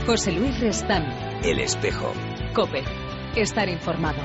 José Luis Restán. El Espejo. COPE. Estar informado.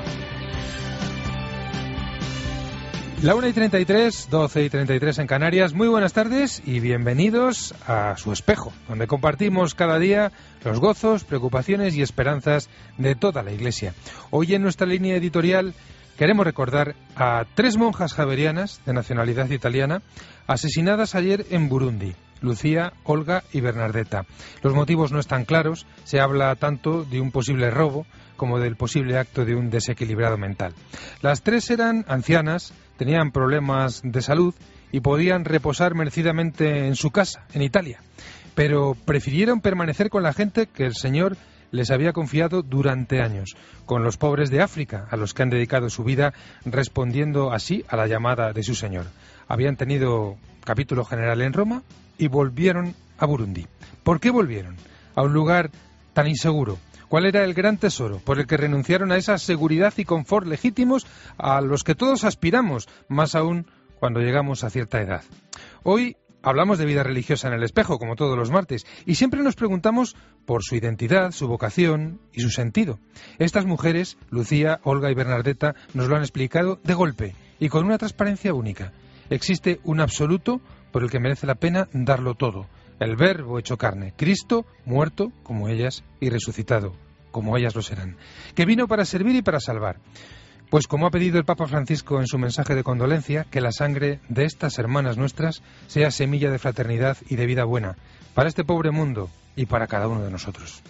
La 1:33, 12:33 en Canarias. Muy buenas tardes y bienvenidos a Su Espejo, donde compartimos cada día los gozos, preocupaciones y esperanzas de toda la Iglesia. Hoy en nuestra línea editorial queremos recordar a 3 monjas javerianas de nacionalidad italiana asesinadas ayer en Burundi: Lucía, Olga y Bernardetta. Los motivos no están claros, se habla tanto de un posible robo como del posible acto de un desequilibrado mental. Las 3 eran ancianas, tenían problemas de salud y podían reposar merecidamente en su casa, en Italia, pero prefirieron permanecer con la gente que el Señor les había confiado durante años, con los pobres de África, a los que han dedicado su vida respondiendo así a la llamada de su Señor. Habían tenido capítulo general en Roma y volvieron a Burundi. ¿Por qué volvieron a un lugar tan inseguro? ¿Cuál era el gran tesoro por el que renunciaron a esa seguridad y confort legítimos a los que todos aspiramos, más aún cuando llegamos a cierta edad? Hoy hablamos de vida religiosa en El Espejo, como todos los martes, y siempre nos preguntamos por su identidad, su vocación y su sentido. Estas mujeres, Lucía, Olga y Bernardetta, nos lo han explicado de golpe y con una transparencia única. Existe un absoluto por el que merece la pena darlo todo: el Verbo hecho carne, Cristo muerto como ellas y resucitado como ellas lo serán, que vino para servir y para salvar. Pues como ha pedido el Papa Francisco en su mensaje de condolencia, que la sangre de estas hermanas nuestras sea semilla de fraternidad y de vida buena para este pobre mundo y para cada uno de nosotros.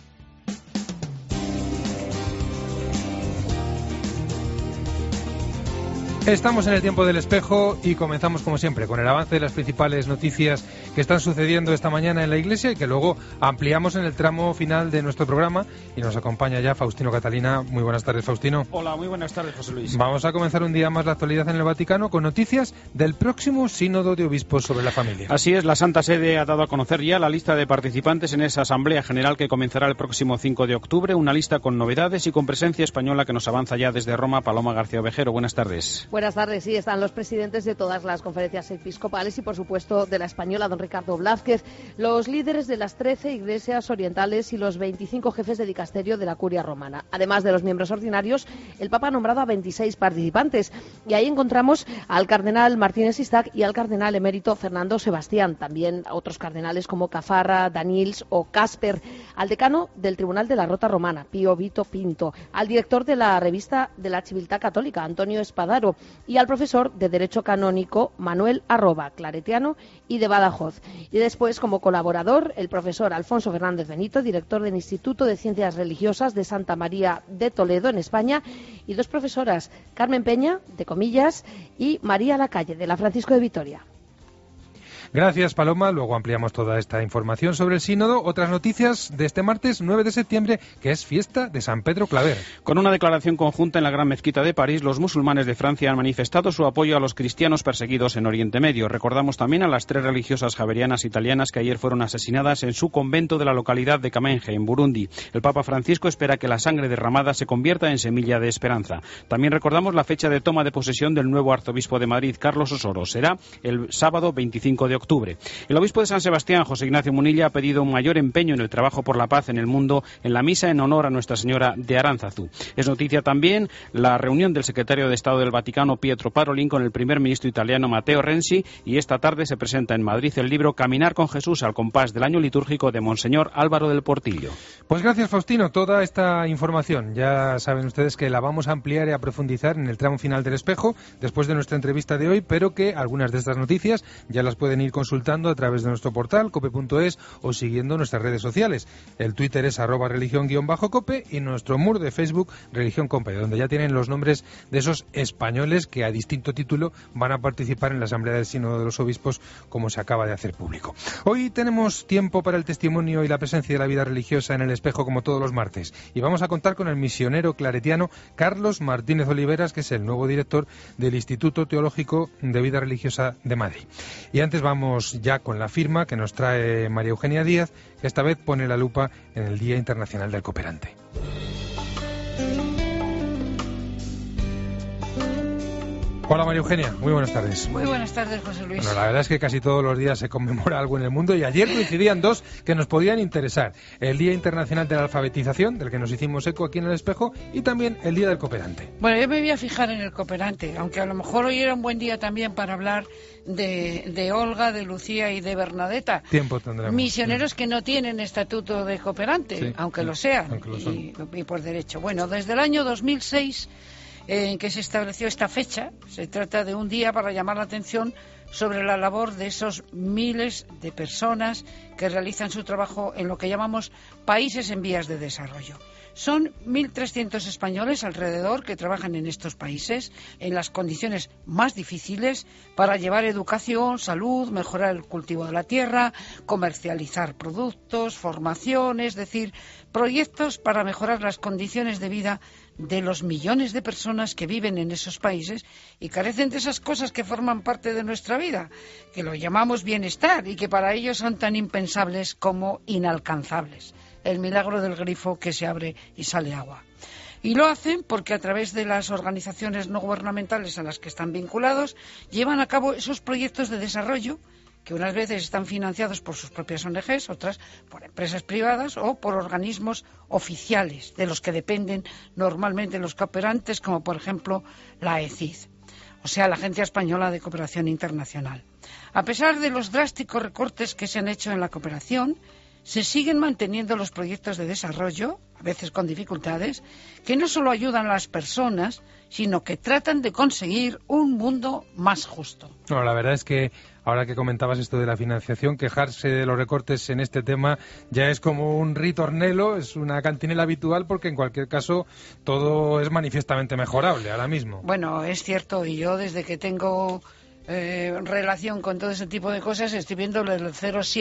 Estamos en el tiempo del Espejo y comenzamos como siempre con el avance de las principales noticias que están sucediendo esta mañana en la Iglesia y que luego ampliamos en el tramo final de nuestro programa, y nos acompaña ya Faustino Catalina. Muy buenas tardes, Faustino. Hola, muy buenas tardes, José Luis. Vamos a comenzar un día más la actualidad en el Vaticano con noticias del próximo Sínodo de Obispos sobre la familia. Así es, la Santa Sede ha dado a conocer ya la lista de participantes en esa Asamblea General que comenzará el próximo 5 de octubre, una lista con novedades y con presencia española que nos avanza ya desde Roma Paloma García Ovejero. Buenas tardes. Buenas tardes, sí, están los presidentes de todas las conferencias episcopales y, por supuesto, de la española, don Ricardo Blázquez, los líderes de las 13 iglesias orientales y los 25 jefes de dicasterio de la Curia Romana. Además de los miembros ordinarios, el Papa ha nombrado a 26 participantes, y ahí encontramos al cardenal Martínez Istac y al cardenal emérito Fernando Sebastián, también a otros cardenales como Cafarra, Daniels o Casper, al decano del Tribunal de la Rota Romana, Pío Vito Pinto, al director de la revista de la Civiltà Católica, Antonio Espadaro, y al profesor de Derecho Canónico Manuel Arroba, claretiano y de Badajoz. Y después, como colaborador, el profesor Alfonso Fernández Benito, director del Instituto de Ciencias Religiosas de Santa María de Toledo, en España, y 2 profesoras, Carmen Peña, de Comillas, y María Lacalle, de la Francisco de Vitoria. Gracias, Paloma. Luego ampliamos toda esta información sobre el sínodo. Otras noticias de este martes 9 de septiembre, que es fiesta de San Pedro Claver. Con una declaración conjunta en la Gran Mezquita de París, los musulmanes de Francia han manifestado su apoyo a los cristianos perseguidos en Oriente Medio. Recordamos también a las 3 religiosas javerianas italianas que ayer fueron asesinadas en su convento de la localidad de Kamenge, en Burundi. El Papa Francisco espera que la sangre derramada se convierta en semilla de esperanza. También recordamos la fecha de toma de posesión del nuevo arzobispo de Madrid, Carlos Osoro. Será el sábado 25 de octubre. El obispo de San Sebastián, José Ignacio Munilla, ha pedido un mayor empeño en el trabajo por la paz en el mundo en la misa en honor a Nuestra Señora de Aránzazu. Es noticia también la reunión del secretario de Estado del Vaticano, Pietro Parolin, con el primer ministro italiano, Matteo Renzi, y esta tarde se presenta en Madrid el libro Caminar con Jesús al compás del año litúrgico de Monseñor Álvaro del Portillo. Pues gracias, Faustino. Toda esta información ya saben ustedes que la vamos a ampliar y a profundizar en el tramo final del Espejo después de nuestra entrevista de hoy, pero que algunas de estas noticias ya las pueden ir consultando a través de nuestro portal cope.es o siguiendo nuestras redes sociales. El Twitter es @religión_cope y nuestro muro de Facebook Religión Cope, donde ya tienen los nombres de esos españoles que a distinto título van a participar en la Asamblea del Sínodo de los Obispos, como se acaba de hacer público. Hoy tenemos tiempo para el testimonio y la presencia de la vida religiosa en El Espejo, como todos los martes, y vamos a contar con el misionero claretiano Carlos Martínez Oliveras, que es el nuevo director del Instituto Teológico de Vida Religiosa de Madrid. Y antes vamos ya con la firma que nos trae María Eugenia Díaz, que esta vez pone la lupa en el Día Internacional del Cooperante. Hola María Eugenia, muy buenas tardes. Muy buenas tardes, José Luis. Bueno, la verdad es que casi todos los días se conmemora algo en el mundo y ayer coincidían dos que nos podían interesar. El Día Internacional de la Alfabetización, del que nos hicimos eco aquí en El Espejo, y también el Día del Cooperante. Bueno, yo me voy a fijar en el cooperante, aunque a lo mejor hoy era un buen día también para hablar de Olga, de Lucía y de Bernadetta. Tiempo tendremos. Misioneros que no tienen estatuto de cooperante, Sí, aunque sí, lo sean, aunque lo son. y por derecho. Bueno, desde el año 2006... en que se estableció esta fecha. Se trata de un día para llamar la atención sobre la labor de esos miles de personas que realizan su trabajo en lo que llamamos países en vías de desarrollo. Son 1.300 españoles alrededor que trabajan en estos países en las condiciones más difíciles para llevar educación, salud, mejorar el cultivo de la tierra, comercializar productos, formación, es decir, proyectos para mejorar las condiciones de vida de los millones de personas que viven en esos países y carecen de esas cosas que forman parte de nuestra vida, que lo llamamos bienestar y que para ellos son tan impensables como inalcanzables. El milagro del grifo que se abre y sale agua. Y lo hacen porque a través de las organizaciones no gubernamentales a las que están vinculados llevan a cabo esos proyectos de desarrollo que unas veces están financiados por sus propias ONGs, otras por empresas privadas o por organismos oficiales de los que dependen normalmente los cooperantes, como por ejemplo la ECID, o sea, la Agencia Española de Cooperación Internacional. A pesar de los drásticos recortes que se han hecho en la cooperación, se siguen manteniendo los proyectos de desarrollo, a veces con dificultades, que no solo ayudan a las personas, sino que tratan de conseguir un mundo más justo. Bueno, la verdad es que ahora que comentabas esto de la financiación, quejarse de los recortes en este tema ya es como un ritornelo, es una cantinela habitual, porque en cualquier caso todo es manifiestamente mejorable ahora mismo. Bueno, es cierto, y yo desde que tengo relación con todo ese tipo de cosas estoy viendo el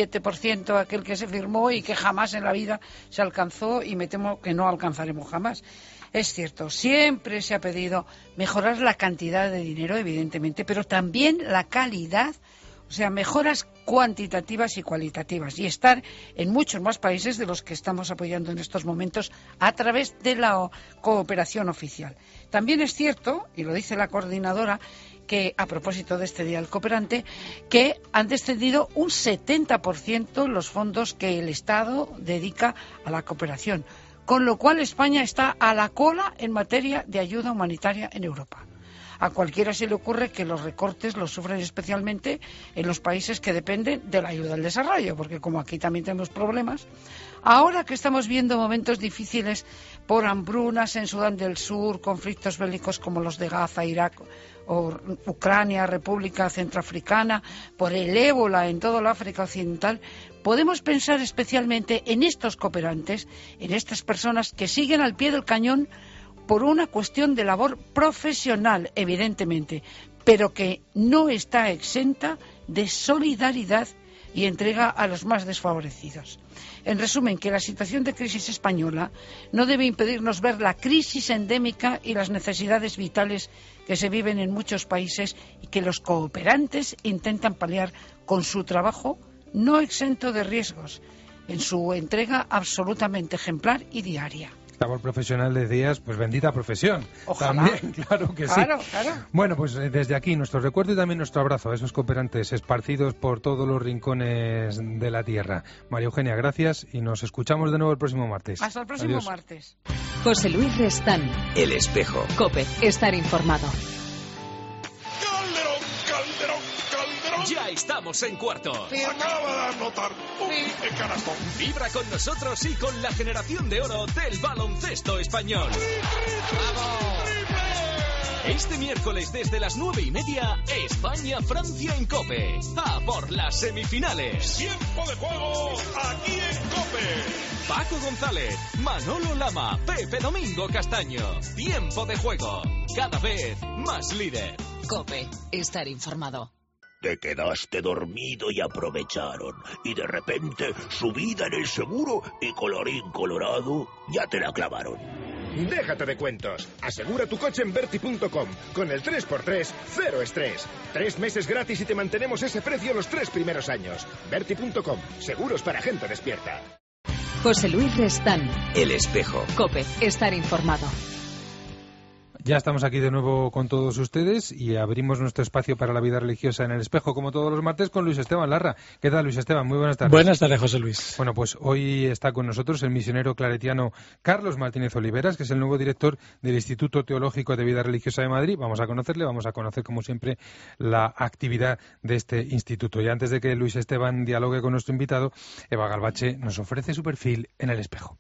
0,7% aquel que se firmó y que jamás en la vida se alcanzó, y me temo que no alcanzaremos jamás. Es cierto, siempre se ha pedido mejorar la cantidad de dinero, evidentemente, pero también la calidad, o sea, mejoras cuantitativas y cualitativas, y estar en muchos más países de los que estamos apoyando en estos momentos a través de la cooperación oficial. También es cierto, y lo dice la coordinadora, que a propósito de este Día del Cooperante, que han descendido un 70% los fondos que el Estado dedica a la cooperación, con lo cual España está a la cola en materia de ayuda humanitaria en Europa. A cualquiera se le ocurre que los recortes los sufren especialmente en los países que dependen de la ayuda al desarrollo, porque como aquí también tenemos problemas, ahora que estamos viendo momentos difíciles por hambrunas en Sudán del Sur, conflictos bélicos como los de Gaza, Irak o Ucrania, República Centroafricana, por el ébola en toda la África Occidental, podemos pensar especialmente en estos cooperantes, en estas personas que siguen al pie del cañón por una cuestión de labor profesional, evidentemente, pero que no está exenta de solidaridad y entrega a los más desfavorecidos. En resumen, que la situación de crisis española no debe impedirnos ver la crisis endémica y las necesidades vitales que se viven en muchos países y que los cooperantes intentan paliar con su trabajo no exento de riesgos, en su entrega absolutamente ejemplar y diaria. Labor profesional, decías, pues bendita profesión. Ojalá. También, claro que sí. Claro. Bueno, pues desde aquí nuestro recuerdo y también nuestro abrazo a esos cooperantes esparcidos por todos los rincones de la tierra. María Eugenia, gracias y nos escuchamos de nuevo el próximo martes. Hasta el próximo Adiós. martes. José Luis Restán. El Espejo. COPE. Estar informado. Ya estamos en cuartos. Acaba de anotar un canastón. Vibra con nosotros y con la generación de oro del baloncesto español. ¡Vamos! Este miércoles desde las 9:30, España-Francia en COPE. ¡A por las semifinales! Tiempo de juego aquí en COPE. Paco González, Manolo Lama, Pepe Domingo Castaño. Tiempo de juego. Cada vez más líder. COPE. Estar informado. Te quedaste dormido y aprovecharon. Y de repente, subida en el seguro y colorín colorado, ya te la clavaron. Déjate de cuentos. Asegura tu coche en Berti.com. Con el 3x3, cero estrés. 3 meses gratis y te mantenemos ese precio los 3 primeros años. Berti.com. Seguros para gente despierta. José Luis Restán. El Espejo. COPE. Estar informado. Ya estamos aquí de nuevo con todos ustedes y abrimos nuestro espacio para la vida religiosa en el espejo, como todos los martes, con Luis Esteban Larra. ¿Qué tal, Luis Esteban? Muy buenas tardes. Buenas tardes, José Luis. Bueno, pues hoy está con nosotros el misionero claretiano Carlos Martínez Oliveras, que es el nuevo director del Instituto Teológico de Vida Religiosa de Madrid. Vamos a conocerle, vamos a conocer, como siempre, la actividad de este instituto. Y antes de que Luis Esteban dialogue con nuestro invitado, Eva Galvache nos ofrece su perfil en el espejo.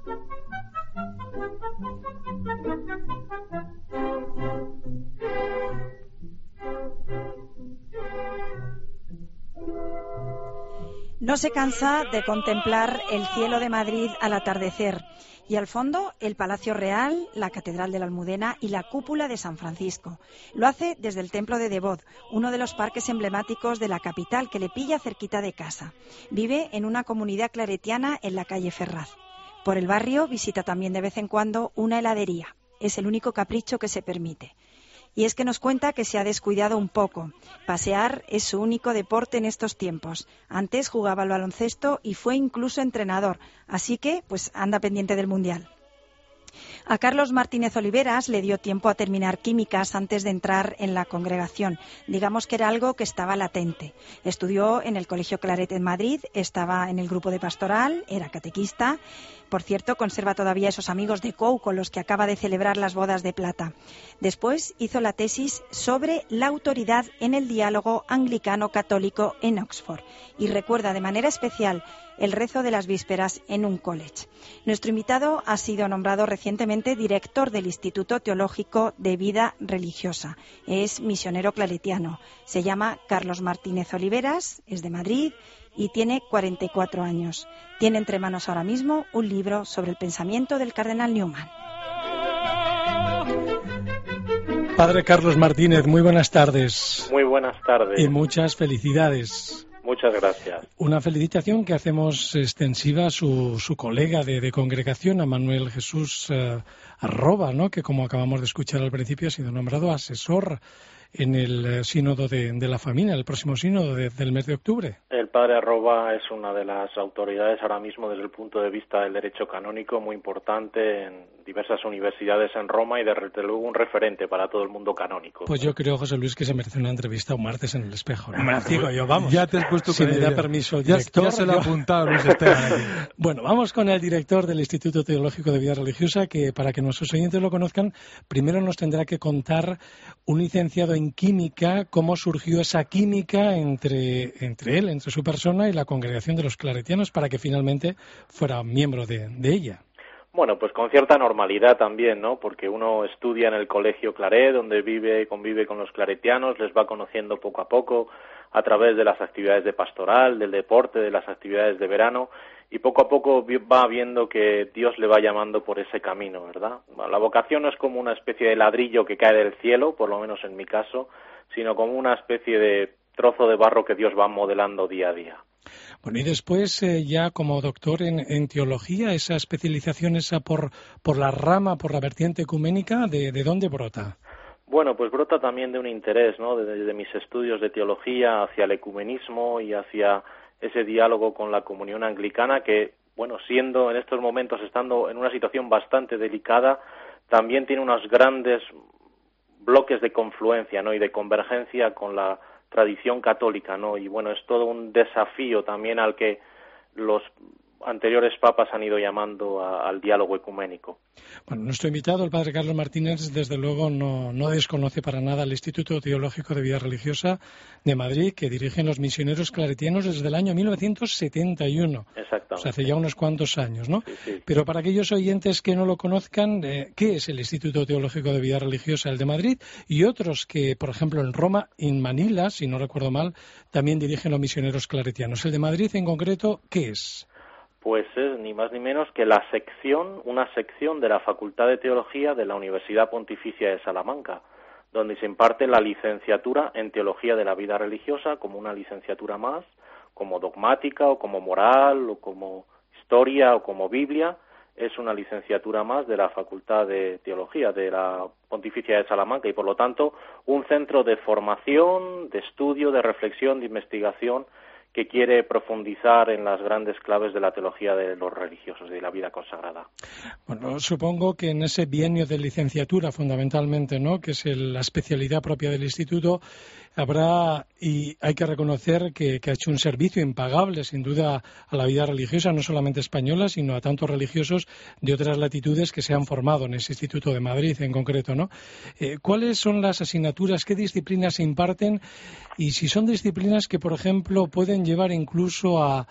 No se cansa de contemplar el cielo de Madrid al atardecer y al fondo el Palacio Real, la Catedral de la Almudena y la Cúpula de San Francisco. Lo hace desde el Templo de Devot, uno de los parques emblemáticos de la capital que le pilla cerquita de casa. Vive en una comunidad claretiana en la calle Ferraz. Por el barrio visita también de vez en cuando una heladería. Es el único capricho que se permite. Y es que nos cuenta que se ha descuidado un poco. Pasear es su único deporte en estos tiempos. Antes jugaba al baloncesto y fue incluso entrenador, así que pues anda pendiente del Mundial. A Carlos Martínez Oliveras le dio tiempo a terminar químicas antes de entrar en la congregación. Digamos que era algo que estaba latente. Estudió en el Colegio Claret en Madrid, estaba en el grupo de pastoral, era catequista. Por cierto, conserva todavía esos amigos de COU con los que acaba de celebrar las bodas de plata. Después hizo la tesis sobre la autoridad en el diálogo anglicano-católico en Oxford y recuerda de manera especial el rezo de las vísperas en un college. Nuestro invitado ha sido nombrado recientemente director del Instituto Teológico de Vida Religiosa. Es misionero claretiano. Se llama Carlos Martínez Oliveras, es de Madrid y tiene 44 años. Tiene entre manos ahora mismo un libro sobre el pensamiento del cardenal Newman. Padre Carlos Martínez, muy buenas tardes. Muy buenas tardes. Y muchas felicidades. Muchas gracias. Una felicitación que hacemos extensiva a su colega de congregación, a Manuel Jesús Arroba, ¿no? Que como acabamos de escuchar al principio ha sido nombrado asesor en el sínodo de la familia, el próximo sínodo del mes de octubre. El padre Arroba es una de las autoridades ahora mismo desde el punto de vista del derecho canónico muy importante en diversas universidades en Roma y desde luego un referente para todo el mundo canónico. Pues yo creo, José Luis, que se merece una entrevista un martes en el espejo, ¿no? Digo yo, vamos. Ya te has puesto si me da permiso el director. Ya se lo ha apuntado Luis Esteban. Bueno, vamos con el director del Instituto Teológico de Vida Religiosa, que para que nuestros oyentes lo conozcan, primero nos tendrá que contar un licenciado en química, cómo surgió esa química entre él, entre su persona y la congregación de los claretianos para que finalmente fuera miembro de ella. Bueno, pues con cierta normalidad también, ¿no? Porque uno estudia en el Colegio Claret, donde convive con los claretianos, les va conociendo poco a poco a través de las actividades de pastoral, del deporte, de las actividades de verano, y poco a poco va viendo que Dios le va llamando por ese camino, ¿verdad? La vocación no es como una especie de ladrillo que cae del cielo, por lo menos en mi caso, sino como una especie de trozo de barro que Dios va modelando día a día. Bueno, y después ya como doctor en teología, esa especialización esa por la rama, por la vertiente ecuménica, ¿de dónde brota? Bueno, pues brota también de un interés, ¿no? Desde mis estudios de teología hacia el ecumenismo y hacia ese diálogo con la comunión anglicana que, bueno, siendo en estos momentos, estando en una situación bastante delicada, también tiene unos grandes bloques de confluencia, ¿no? Y de convergencia con la tradición católica, ¿no? Y bueno, es todo un desafío también al que los anteriores papas han ido llamando al diálogo ecuménico. Bueno, nuestro invitado, el padre Carlos Martínez, desde luego no desconoce para nada el Instituto Teológico de Vida Religiosa de Madrid, que dirigen los misioneros claretianos desde el año 1971. Exactamente. O sea, hace ya unos cuantos años, ¿no? Sí, sí. Pero para aquellos oyentes que no lo conozcan, ¿qué es el Instituto Teológico de Vida Religiosa, el de Madrid? Y otros que, por ejemplo, en Roma, en Manila, si no recuerdo mal, también dirigen los misioneros claretianos. El de Madrid, en concreto, ¿qué es? Pues es ni más ni menos que una sección de la Facultad de Teología de la Universidad Pontificia de Salamanca, donde se imparte la licenciatura en Teología de la Vida Religiosa como una licenciatura más, como dogmática o como moral o como historia o como Biblia. Es una licenciatura más de la Facultad de Teología de la Pontificia de Salamanca y, por lo tanto, un centro de formación, de estudio, de reflexión, de investigación que quiere profundizar en las grandes claves de la teología de los religiosos y de la vida consagrada. Bueno, supongo que en ese bienio de licenciatura, fundamentalmente, ¿no?, que es la especialidad propia del instituto, habrá, y hay que reconocer que ha hecho un servicio impagable, sin duda, a la vida religiosa, no solamente española, sino a tantos religiosos de otras latitudes que se han formado en ese Instituto de Madrid en concreto, ¿no? ¿Cuáles son las asignaturas, qué disciplinas se imparten y si son disciplinas que, por ejemplo, pueden llevar incluso a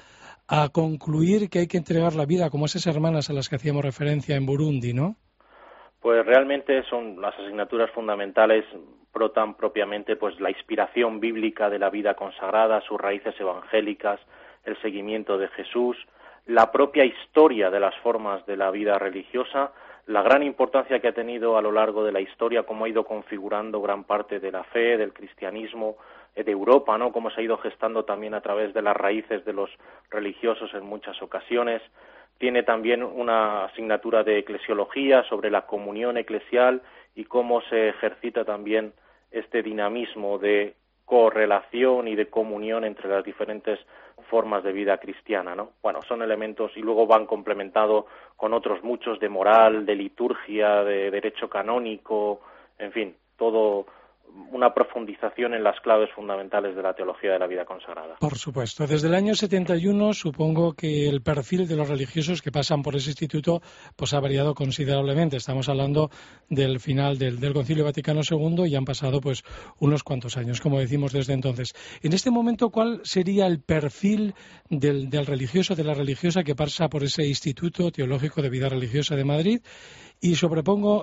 concluir que hay que entregar la vida, como esas hermanas a las que hacíamos referencia en Burundi, ¿no? Pues realmente son las asignaturas fundamentales, brotan propiamente pues la inspiración bíblica de la vida consagrada, sus raíces evangélicas, el seguimiento de Jesús, la propia historia de las formas de la vida religiosa, la gran importancia que ha tenido a lo largo de la historia, cómo ha ido configurando gran parte de la fe, del cristianismo, de Europa, ¿no?, cómo se ha ido gestando también a través de las raíces de los religiosos en muchas ocasiones. Tiene también una asignatura de eclesiología sobre la comunión eclesial y cómo se ejercita también este dinamismo de correlación y de comunión entre las diferentes formas de vida cristiana, ¿no? Bueno, son elementos y luego van complementados con otros muchos de moral, de liturgia, de derecho canónico, en fin, todo una profundización en las claves fundamentales de la teología de la vida consagrada. Por supuesto. Desde el año 71 supongo que el perfil de los religiosos que pasan por ese instituto pues ha variado considerablemente. Estamos hablando del final del Concilio Vaticano II y han pasado pues unos cuantos años, como decimos desde entonces. En este momento, ¿cuál sería el perfil del religioso, de la religiosa que pasa por ese Instituto Teológico de Vida Religiosa de Madrid? Y sobre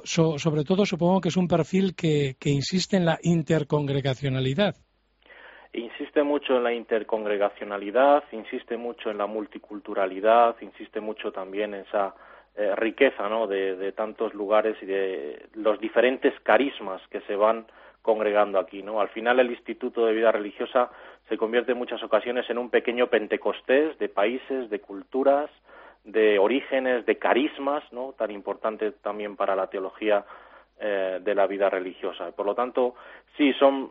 todo supongo que es un perfil que insiste en la intercongregacionalidad. Insiste mucho en la intercongregacionalidad, insiste mucho en la multiculturalidad, insiste mucho también en esa riqueza, ¿no?, de tantos lugares y de los diferentes carismas que se van congregando aquí, ¿no? Al final el Instituto de Vida Religiosa se convierte en muchas ocasiones en un pequeño Pentecostés de países, de culturas, de orígenes, de carismas, ¿no?, tan importante también para la teología de la vida religiosa. Por lo tanto, sí, son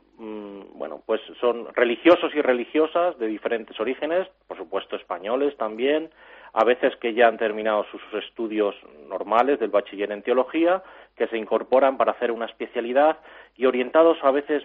son religiosos y religiosas de diferentes orígenes, por supuesto españoles también, a veces que ya han terminado sus estudios normales del bachiller en teología, que se incorporan para hacer una especialidad y orientados a veces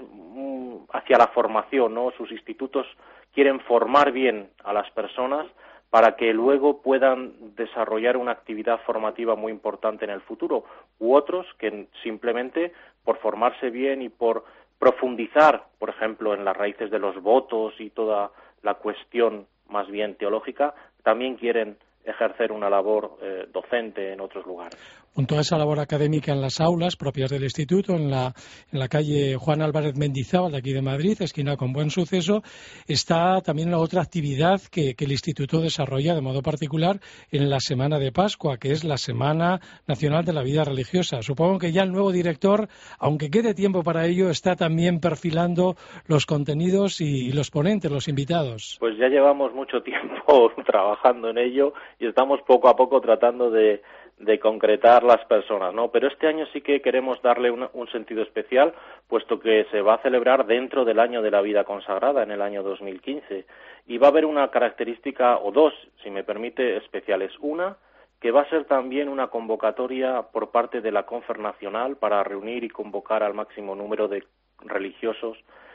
hacia la formación, ¿no? Sus institutos quieren formar bien a las personas para que luego puedan desarrollar una actividad formativa muy importante en el futuro, u otros que simplemente por formarse bien y por profundizar, por ejemplo, en las raíces de los votos y toda la cuestión más bien teológica, también quieren ejercer una labor docente en otros lugares. Junto a esa labor académica en las aulas propias del instituto, en la calle Juan Álvarez Mendizábal de aquí de Madrid, esquina con Buen Suceso, está también la otra actividad que el instituto desarrolla de modo particular en la Semana de Pascua, que es la Semana Nacional de la Vida Religiosa. Supongo que ya el nuevo director, aunque quede tiempo para ello, está también perfilando los contenidos y los ponentes, los invitados. Pues ya llevamos mucho tiempo trabajando en ello y estamos poco a poco tratando de concretar las personas, ¿no? Pero este año sí que queremos darle un sentido especial, puesto que se va a celebrar dentro del año de la vida consagrada, en el año 2015, y va a haber una característica, o dos, si me permite, especiales. Una, que va a ser también una convocatoria por parte de la Confer Nacional para reunir y convocar al máximo número de religiosos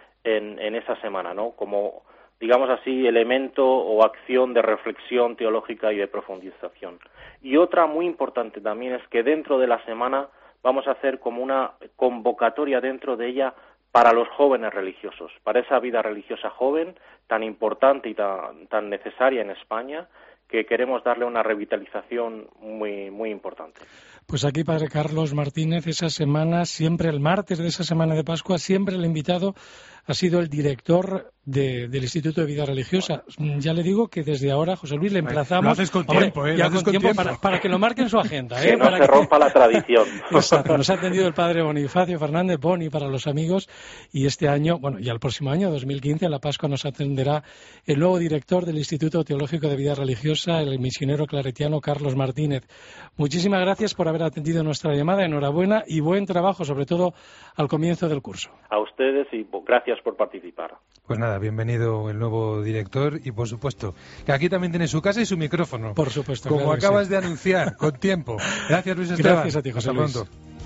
en esa semana, ¿no? Como, digamos así, elemento o acción de reflexión teológica y de profundización. Y otra muy importante también es que dentro de la semana vamos a hacer como una convocatoria dentro de ella para los jóvenes religiosos, para esa vida religiosa joven tan importante y tan necesaria en España, que queremos darle una revitalización muy, muy importante. Pues aquí, Padre Carlos Martínez, esa semana, siempre el martes de esa semana de Pascua, siempre el invitado ha sido el director del Instituto de Vida Religiosa. Ya le digo que desde ahora, José Luis, le emplazamos... Lo haces con tiempo, ya con tiempo. Para que lo marque en su agenda. Que no se rompa la tradición. Exacto. Nos ha atendido el Padre Bonifacio Fernández Boni para los amigos, y este año, bueno, y al próximo año, 2015, en la Pascua, nos atenderá el nuevo director del Instituto Teológico de Vida Religiosa, el misionero claretiano Carlos Martínez. Muchísimas gracias por haber atendido nuestra llamada. Enhorabuena y buen trabajo, sobre todo al comienzo del curso. A ustedes y gracias gracias por participar. Pues nada, bienvenido el nuevo director y por supuesto que aquí también tiene su casa y su micrófono. Por supuesto. Como claro acabas sí. de anunciar, con tiempo. Gracias, Luis Esteban. Gracias a ti, José Luis. Hasta pronto.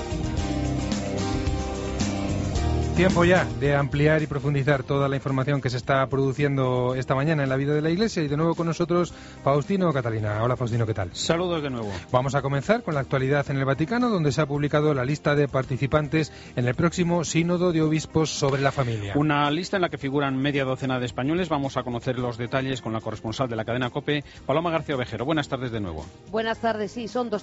Tiempo ya de ampliar y profundizar toda la información que se está produciendo esta mañana en la vida de la Iglesia y de nuevo con nosotros Faustino Catalina. Hola Faustino, ¿qué tal? Saludos de nuevo. Vamos a comenzar con la actualidad en el Vaticano, donde se ha publicado la lista de participantes en el próximo Sínodo de Obispos sobre la Familia. Una lista en la que figuran media docena de españoles. Vamos a conocer los detalles con la corresponsal de la cadena COPE, Paloma García Ovejero. Buenas tardes de nuevo. Buenas tardes, sí, son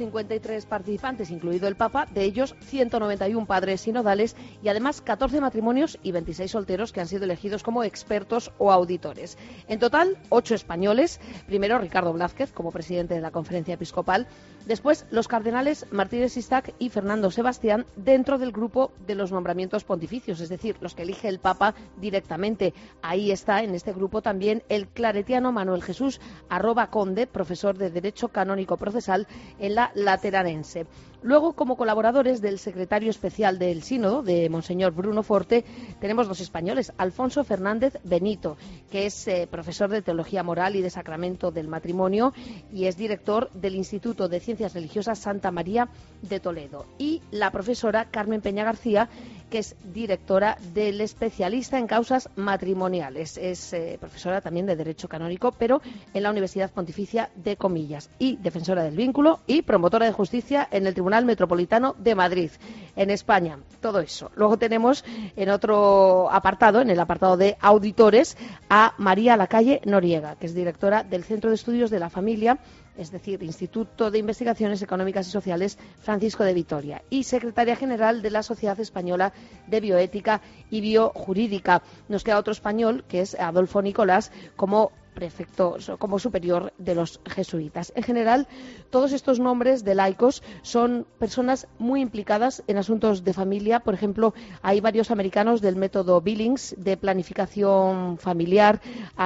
253 participantes, incluido el Papa, de ellos 191 padres sinodales y además 14 matrimonios y 26 solteros que han sido elegidos como expertos o auditores. En total, 8 españoles. Primero, Ricardo Blázquez, como presidente de la Conferencia Episcopal. Después, los cardenales Martínez Isaac y Fernando Sebastián, dentro del grupo de los nombramientos pontificios, es decir, los que elige el Papa directamente. Ahí está, en este grupo, también el claretiano Manuel Jesús Conde, profesor de Derecho Canónico Procesal en la Lateranense. Luego, como colaboradores del secretario especial del Sínodo, de Monseñor Bruno Forte, tenemos 2 españoles. Alfonso Fernández Benito, que es profesor de Teología Moral y de Sacramento del Matrimonio y es director del Instituto de Ciencias Religiosas Santa María de Toledo. Y la profesora Carmen Peña García, que es directora del Especialista en Causas Matrimoniales. Es profesora también de Derecho Canónico, pero en la Universidad Pontificia de Comillas, y defensora del vínculo y promotora de justicia en el Tribunal Metropolitano de Madrid, en España. Todo eso. Luego tenemos en otro apartado, en el apartado de auditores, a María Lacalle Noriega, que es directora del Centro de Estudios de la Familia, es decir, Instituto de Investigaciones Económicas y Sociales Francisco de Vitoria, y secretaria general de la Sociedad Española de Bioética y Biojurídica. Nos queda otro español, que es Adolfo Nicolás, como prefecto, como superior de los jesuitas. En general, todos estos nombres de laicos son personas muy implicadas en asuntos de familia. Por ejemplo, hay varios americanos del método Billings de planificación familiar,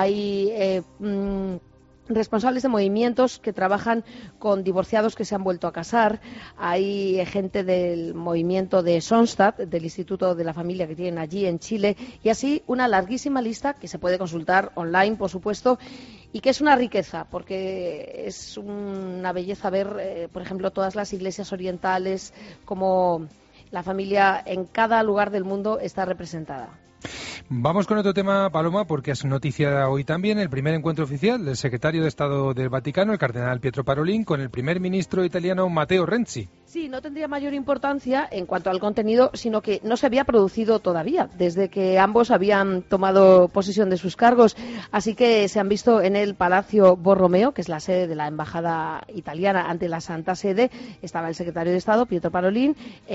hay responsables de movimientos que trabajan con divorciados que se han vuelto a casar, hay gente del movimiento de Sonstad, del Instituto de la Familia que tienen allí en Chile, y así una larguísima lista que se puede consultar online, por supuesto, y que es una riqueza, porque es una belleza ver, por ejemplo, todas las iglesias orientales, como la familia en cada lugar del mundo está representada. Vamos con otro tema, Paloma, porque es noticia hoy también el primer encuentro oficial del secretario de Estado del Vaticano, el cardenal Pietro Parolin, con el primer ministro italiano Matteo Renzi. Sí, no tendría mayor importancia en cuanto al contenido, sino que no se había producido todavía, desde que ambos habían tomado posesión de sus cargos. Así que se han visto en el Palacio Borromeo, que es la sede de la Embajada italiana ante la Santa Sede. Estaba el secretario de Estado, Pietro Parolin,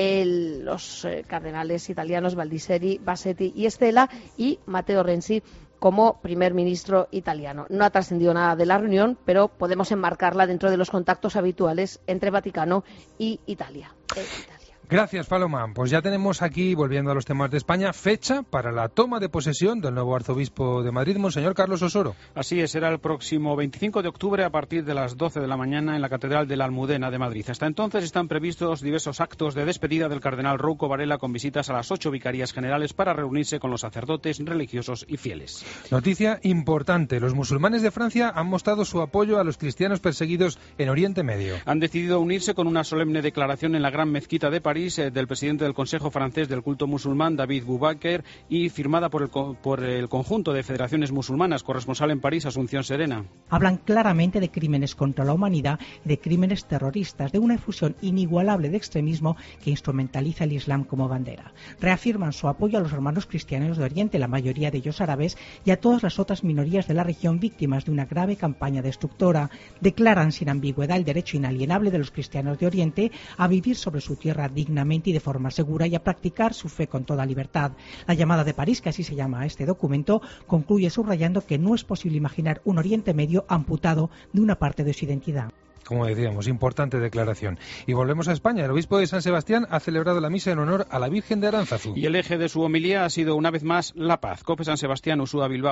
los cardenales italianos Baldisseri, Bassetti y Estela, y Matteo Renzi como primer ministro italiano. No ha trascendido nada de la reunión, pero podemos enmarcarla dentro de los contactos habituales entre Vaticano y Italia. Gracias, Paloma. Pues ya tenemos aquí, volviendo a los temas de España, fecha para la toma de posesión del nuevo arzobispo de Madrid, Monseñor Carlos Osoro. Así es, será el próximo 25 de octubre a partir de las 12 de la mañana en la Catedral de la Almudena de Madrid. Hasta entonces están previstos diversos actos de despedida del cardenal Rouco Varela con visitas a las 8 vicarías generales para reunirse con los sacerdotes, religiosos y fieles. Noticia importante. Los musulmanes de Francia han mostrado su apoyo a los cristianos perseguidos en Oriente Medio. Han decidido unirse con una solemne declaración en la Gran Mezquita de París del presidente del Consejo francés del culto musulmán, David Boubaker, y firmada por el conjunto de federaciones musulmanas. Corresponsal en París, Asunción Serena. Hablan claramente de crímenes contra la humanidad y de crímenes terroristas, de una efusión inigualable de extremismo que instrumentaliza el Islam como bandera. Reafirman su apoyo a los hermanos cristianos de Oriente, la mayoría de ellos árabes, y a todas las otras minorías de la región víctimas de una grave campaña destructora. Declaran sin ambigüedad el derecho inalienable de los cristianos de Oriente a vivir sobre su tierra dignamente y de forma segura y a practicar su fe con toda libertad. La llamada de París, que así se llama a este documento, concluye subrayando que no es posible imaginar un Oriente Medio amputado de una parte de su identidad. Como decíamos, importante declaración. Y volvemos a España. El obispo de San Sebastián ha celebrado la misa en honor a la Virgen de Aránzazu. Y el eje de su homilía ha sido una vez más la paz. COPE San Sebastián, Ursúa Bilbao.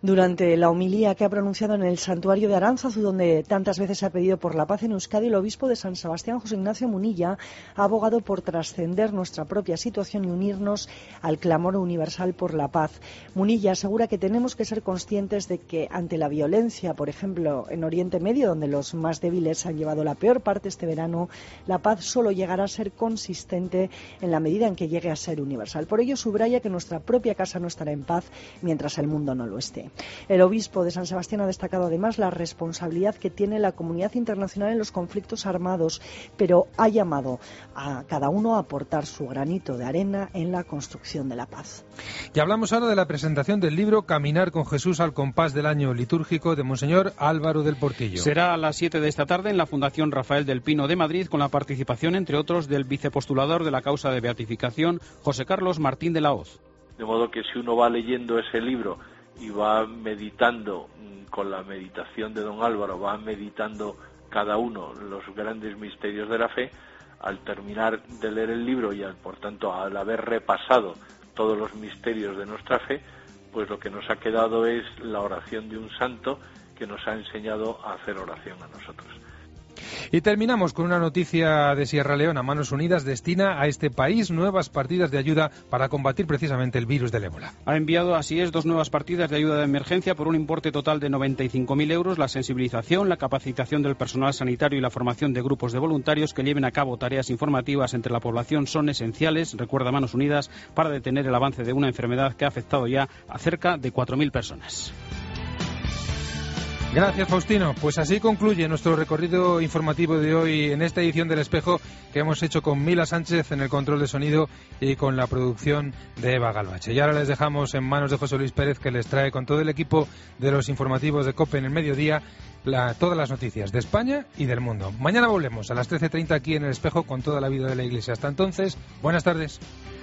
Durante la homilía que ha pronunciado en el santuario de Aránzazu, donde tantas veces se ha pedido por la paz en Euskadi, el obispo de San Sebastián, José Ignacio Munilla, ha abogado por trascender nuestra propia situación y unirnos al clamor universal por la paz. Munilla asegura que tenemos que ser conscientes de que ante la violencia, por ejemplo, en Oriente Medio, donde los más débiles han llevado la peor parte este verano, la paz solo llegará a ser consistente en la medida en que llegue a ser universal. Por ello, subraya que nuestra propia casa no estará en paz mientras el mundo no lo esté. El obispo de San Sebastián ha destacado además la responsabilidad que tiene la comunidad internacional en los conflictos armados, pero ha llamado a cada uno a aportar su granito de arena en la construcción de la paz. Y hablamos ahora de la presentación del libro Caminar con Jesús al compás del año litúrgico de Monseñor Álvaro del Portillo. Será a las 7 de esta tarde en la Fundación Rafael del Pino de Madrid, con la participación, entre otros, del vicepostulador de la causa de beatificación, José Carlos Martín de la Hoz. De modo que si uno va leyendo ese libro y va meditando con la meditación de don Álvaro, va meditando cada uno los grandes misterios de la fe, al terminar de leer el libro y por tanto al haber repasado todos los misterios de nuestra fe, pues lo que nos ha quedado es la oración de un santo que nos ha enseñado a hacer oración a nosotros. Y terminamos con una noticia de Sierra Leona. Manos Unidas destina a este país nuevas partidas de ayuda para combatir precisamente el virus del ébola. Ha enviado, así es, 2 nuevas partidas de ayuda de emergencia por un importe total de 95.000 euros. La sensibilización, la capacitación del personal sanitario y la formación de grupos de voluntarios que lleven a cabo tareas informativas entre la población son esenciales, recuerda Manos Unidas, para detener el avance de una enfermedad que ha afectado ya a cerca de 4.000 personas. Gracias, Faustino. Pues así concluye nuestro recorrido informativo de hoy en esta edición del Espejo que hemos hecho con Mila Sánchez en el control de sonido y con la producción de Eva Galvache. Y ahora les dejamos en manos de José Luis Pérez, que les trae con todo el equipo de los informativos de COPE en el mediodía todas las noticias de España y del mundo. Mañana volvemos a las 13:30 aquí en el Espejo con toda la vida de la Iglesia. Hasta entonces, buenas tardes.